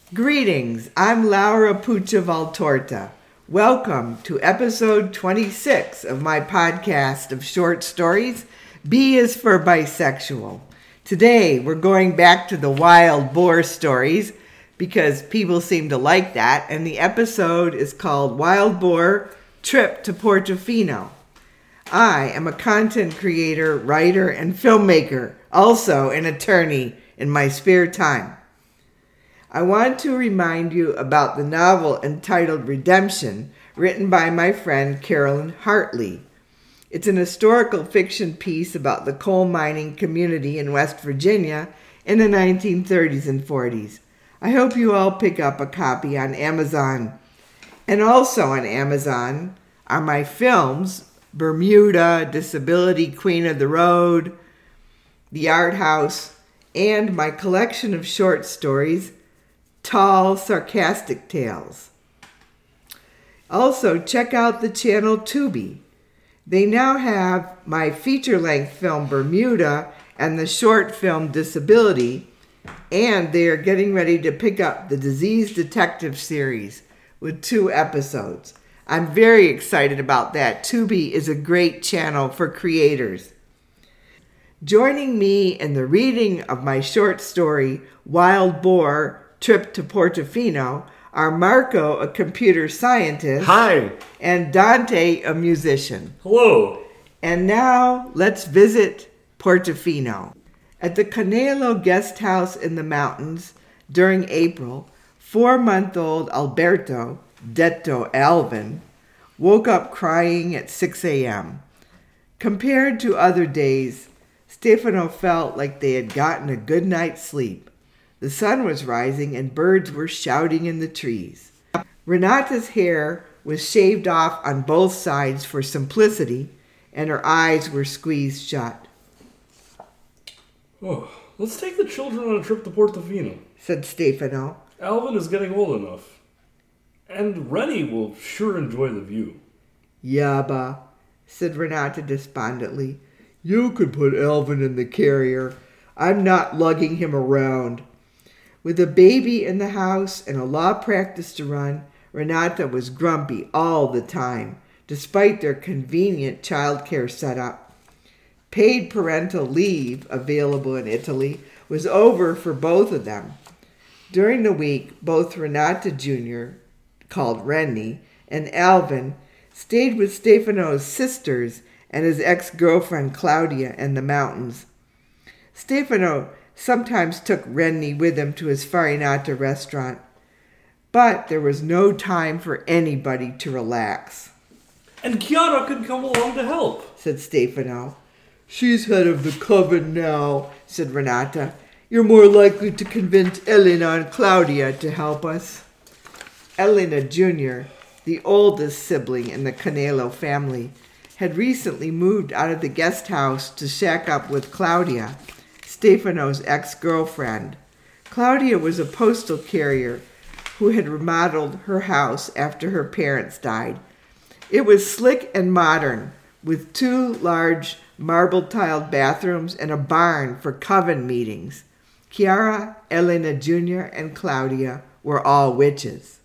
Greetings, I'm Laura Puccia Valtorta. Welcome to episode 26 of my podcast of short stories, B is for Bisexual. Today we're going back to the wild boar stories because people seem to like that, and the episode is called Wild Boar Trip to Portofino. I am a content creator, writer, and filmmaker, also an attorney in my spare time. I want to remind you about the novel entitled Redemption, written by my friend Carolyn Hartley. It's an historical fiction piece about the coal mining community in West Virginia in the 1930s and 40s. I hope you all pick up a copy on Amazon. And also on Amazon are my films, Bermuda, Disability Queen of the Road, The Art House, and my collection of short stories, Tall, Sarcastic Tales. Also, check out the channel Tubi. They now have my feature-length film Bermuda and the short film Disability, and they are getting ready to pick up the Disease Detective series with 2 episodes. I'm very excited about that. Tubi is a great channel for creators. Joining me in the reading of my short story, Wild Boar Trip to Portofino, are Marco, a computer scientist. Hi. And Dante, a musician. Hello. And now let's visit Portofino. At the Canelo guest house in the mountains during April, 4-month-old Alberto, detto Alvin, woke up crying at 6 a.m. Compared to other days, Stefano felt like they had gotten a good night's sleep. The sun was rising and birds were shouting in the trees. Renata's hair was shaved off on both sides for simplicity, and her eyes were squeezed shut. Oh, let's take the children on a trip to Portofino, said Stefano. Alvin is getting old enough. And Rennie will sure enjoy the view. Yabba, said Renata despondently. You could put Alvin in the carrier. I'm not lugging him around. With a baby in the house and a law practice to run, Renata was grumpy all the time, despite their convenient childcare setup. Paid parental leave, available in Italy, was over for both of them. During the week, both Renata Jr., called Rennie, and Alvin stayed with Stefano's sisters and his ex-girlfriend Claudia in the mountains. Stefano sometimes took Rennie with him to his Farinata restaurant, but there was no time for anybody to relax. And Chiara could come along to help, said Stefano. She's head of the coven now, said Renata. You're more likely to convince Elena and Claudia to help us. Elena Jr., the oldest sibling in the Canelo family, had recently moved out of the guest house to shack up with Claudia, Stefano's ex-girlfriend. Claudia was a postal carrier who had remodeled her house after her parents died. It was slick and modern, with 2 large marble-tiled bathrooms and a barn for coven meetings. Chiara, Elena Jr., and Claudia were all witches.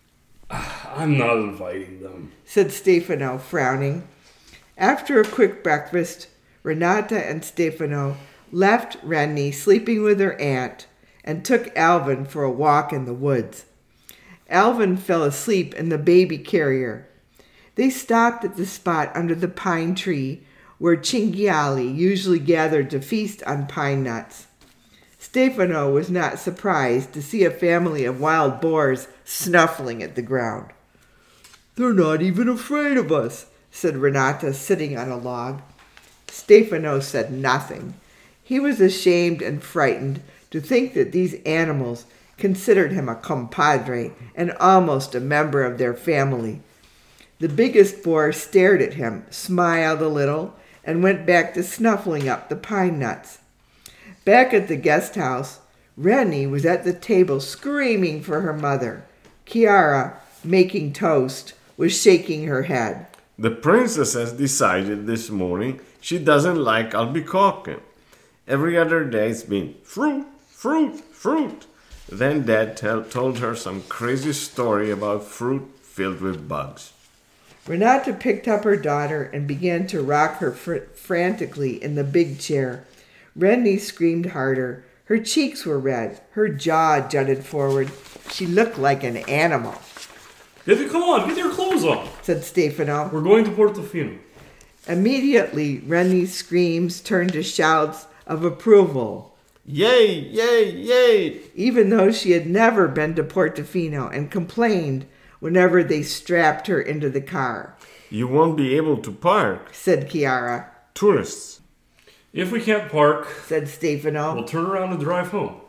I'm not inviting them, said Stefano, frowning. After a quick breakfast, Renata and Stefano left Rennie sleeping with her aunt and took Alvin for a walk in the woods. Alvin fell asleep in the baby carrier. They stopped at the spot under the pine tree where cinghiali usually gathered to feast on pine nuts. Stefano was not surprised to see a family of wild boars snuffling at the ground. They're not even afraid of us, said Renata, sitting on a log. Stefano said nothing. He was ashamed and frightened to think that these animals considered him a compadre and almost a member of their family. The biggest boar stared at him, smiled a little, and went back to snuffling up the pine nuts. Back at the guest house, Rennie was at the table screaming for her mother. Chiara, making toast, was shaking her head. The princess has decided this morning she doesn't like albicocche. Every other day it's been fruit, fruit, fruit. Then Dad told her some crazy story about fruit filled with bugs. Renata picked up her daughter and began to rock her frantically in the big chair. Rennie screamed harder. Her cheeks were red. Her jaw jutted forward. She looked like an animal. Come on, get your clothes on, said Stefano. We're going to Portofino. Immediately, Rennie's screams turned to shouts of approval. Yay, yay, yay! Even though she had never been to Portofino and complained whenever they strapped her into the car. You won't be able to park, said Chiara. Tourists. If we can't park, said Stefano, we'll turn around and drive home.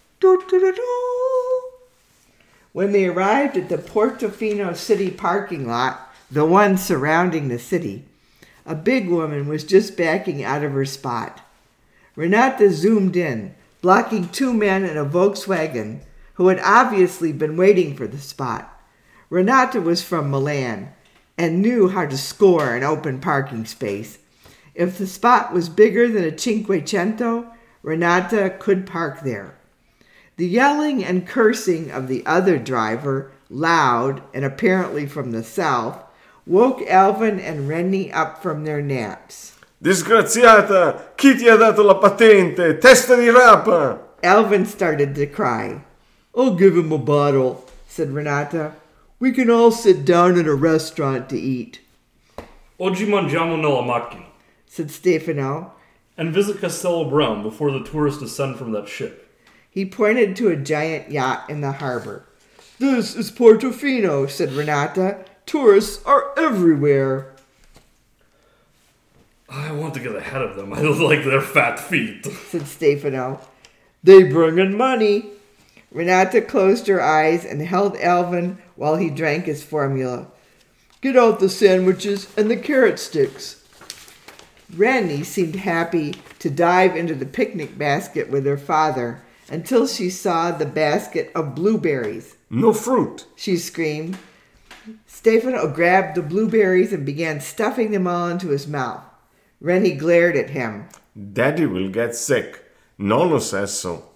When they arrived at the Portofino city parking lot, the one surrounding the city, a big woman was just backing out of her spot. Renata zoomed in, blocking two men in a Volkswagen who had obviously been waiting for the spot. Renata was from Milan and knew how to score an open parking space. If the spot was bigger than a Cinquecento, Renata could park there. The yelling and cursing of the other driver, loud and apparently from the south, woke Alvin and Rennie up from their naps. Disgraziata! Chi ti ha dato la patente? Testa di rapa! Alvin started to cry. I'll give him a bottle, said Renata. We can all sit down in a restaurant to eat. Oggi mangiamo nella macchina, said Stefano. And visit Castello Brown before the tourists descend from that ship. He pointed to a giant yacht in the harbor. This is Portofino, said Renata. Tourists are everywhere. I want to get ahead of them. I don't like their fat feet, said Stefano. They bring in money. Renata closed her eyes and held Alvin while he drank his formula. Get out the sandwiches and the carrot sticks. Rennie seemed happy to dive into the picnic basket with her father until she saw the basket of blueberries. No fruit, she screamed. Stefano grabbed the blueberries and began stuffing them all into his mouth. Rennie glared at him. Daddy will get sick. Nonno says so.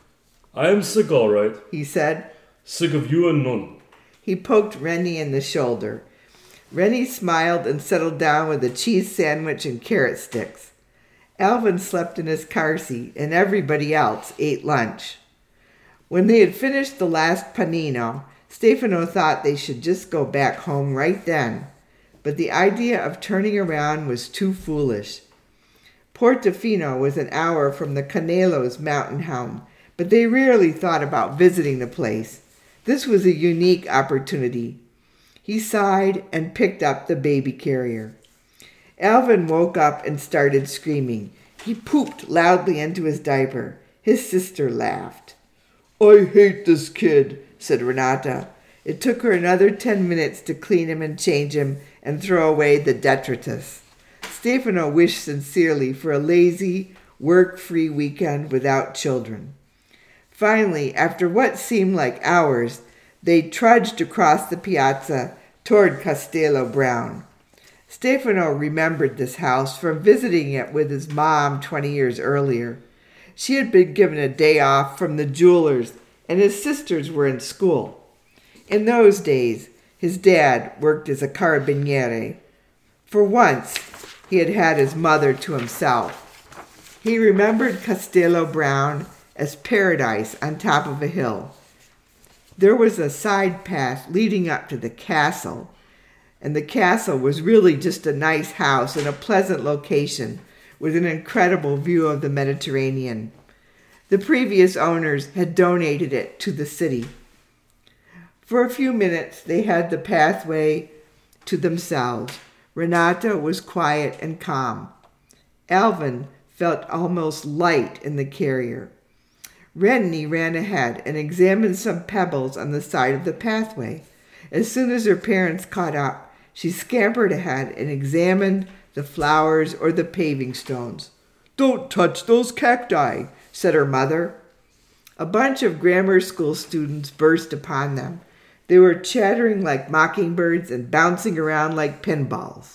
I am sick, all right, he said. Sick of you and Nonno. He poked Rennie in the shoulder. Rennie smiled and settled down with a cheese sandwich and carrot sticks. Alvin slept in his car seat, and everybody else ate lunch. When they had finished the last panino, Stefano thought they should just go back home right then, but the idea of turning around was too foolish. Portofino was an hour from the Canelos mountain home, but they rarely thought about visiting the place. This was a unique opportunity. He sighed and picked up the baby carrier. Alvin woke up and started screaming. He pooped loudly into his diaper. His sister laughed. I hate this kid, said Renata. It took her another 10 minutes to clean him and change him and throw away the detritus. Stefano wished sincerely for a lazy, work-free weekend without children. Finally, after what seemed like hours, they trudged across the piazza toward Castello Brown. Stefano remembered this house from visiting it with his mom 20 years earlier. She had been given a day off from the jewelers, and his sisters were in school. In those days, his dad worked as a carabiniere. For once, he had had his mother to himself. He remembered Castello Brown as paradise on top of a hill. There was a side path leading up to the castle, and the castle was really just a nice house in a pleasant location with an incredible view of the Mediterranean. The previous owners had donated it to the city. For a few minutes, they had the pathway to themselves. Renata was quiet and calm. Alvin felt almost light in the carrier. Rennie ran ahead and examined some pebbles on the side of the pathway. As soon as her parents caught up, she scampered ahead and examined the flowers or the paving stones. Don't touch those cacti, said her mother. A bunch of grammar school students burst upon them. They were chattering like mockingbirds and bouncing around like pinballs.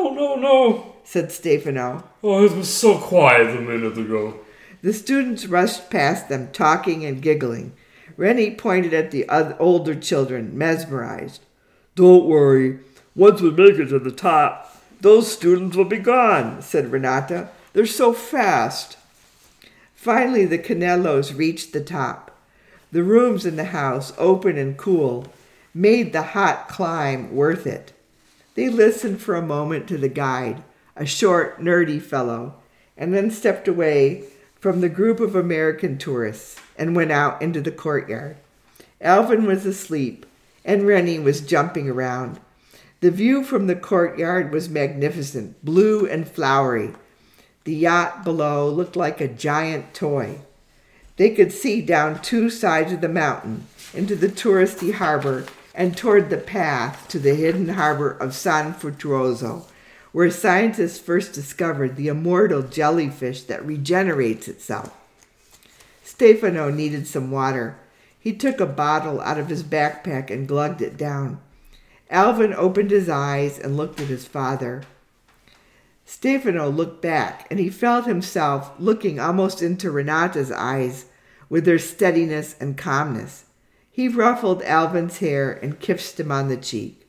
No, said Stefano. Oh, it was so quiet a minute ago. The students rushed past them, talking and giggling. Rennie pointed at the older children, mesmerized. "Don't worry. Once we make it to the top, those students will be gone," said Renata. "They're so fast." Finally, the Canelos reached the top. The rooms in the house, open and cool, made the hot climb worth it. They listened for a moment to the guide, a short, nerdy fellow, and then stepped away from the group of American tourists and went out into the courtyard. Alvin was asleep, and Rennie was jumping around. The view from the courtyard was magnificent, blue and flowery. The yacht below looked like a giant toy. They could see down two sides of the mountain into the touristy harbor and toward the path to the hidden harbor of San Frutuoso, where scientists first discovered the immortal jellyfish that regenerates itself. Stefano needed some water. He took a bottle out of his backpack and glugged it down. Alvin opened his eyes and looked at his father. Stefano looked back, and he felt himself looking almost into Renata's eyes with their steadiness and calmness. He ruffled Alvin's hair and kissed him on the cheek.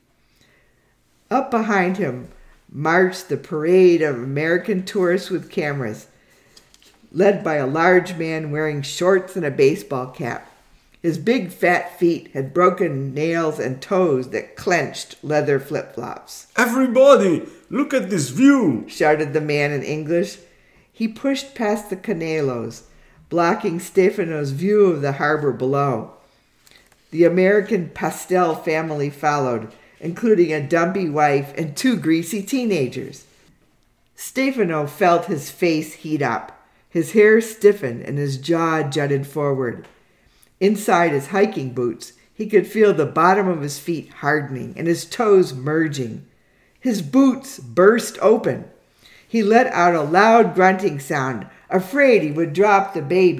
Up behind him marched the parade of American tourists with cameras, led by a large man wearing shorts and a baseball cap. His big fat feet had broken nails and toes that clenched leather flip-flops. "Everybody, look at this view!" shouted the man in English. He pushed past the Canelos, blocking Stefano's view of the harbor below. The American Pastel family followed, including a dumpy wife and two greasy teenagers. Stefano felt his face heat up. His hair stiffened and his jaw jutted forward. Inside his hiking boots, he could feel the bottom of his feet hardening and his toes merging. His boots burst open. He let out a loud grunting sound, afraid he would drop the baby.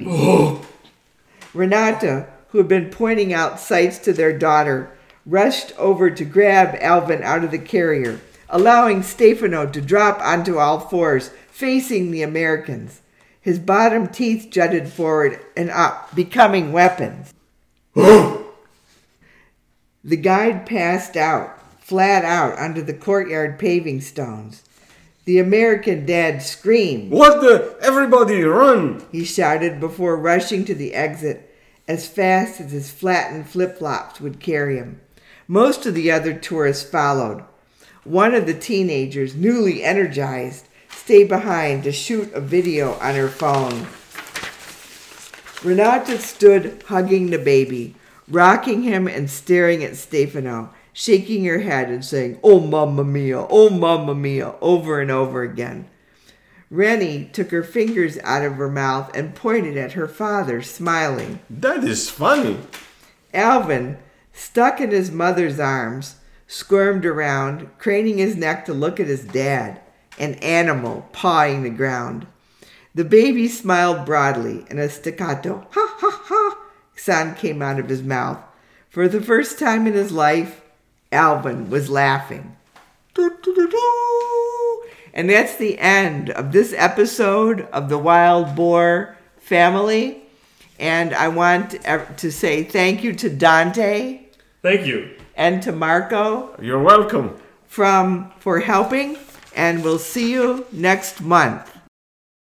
Renata, who had been pointing out sights to their daughter, rushed over to grab Alvin out of the carrier, allowing Stefano to drop onto all fours, facing the Americans. His bottom teeth jutted forward and up, becoming weapons. The guide passed out, flat out onto the courtyard paving stones. The American dad screamed. "What the? Everybody run!" he shouted before rushing to the exit as fast as his flattened flip-flops would carry him. Most of the other tourists followed. One of the teenagers, newly energized, stayed behind to shoot a video on her phone. Renata stood hugging the baby, rocking him and staring at Stefano, shaking her head and saying, "Oh, mamma mia, over and over again. Rennie took her fingers out of her mouth and pointed at her father, smiling. "That is funny." Alvin, stuck in his mother's arms, squirmed around, craning his neck to look at his dad, an animal pawing the ground. The baby smiled broadly, and a staccato, "ha, ha, ha," sound came out of his mouth. For the first time in his life, Alvin was laughing. And that's the end of this episode of the Wild Boar Family. And I want to say thank you to Dante. Thank you. And to Marco. You're welcome. For helping. And we'll see you next month.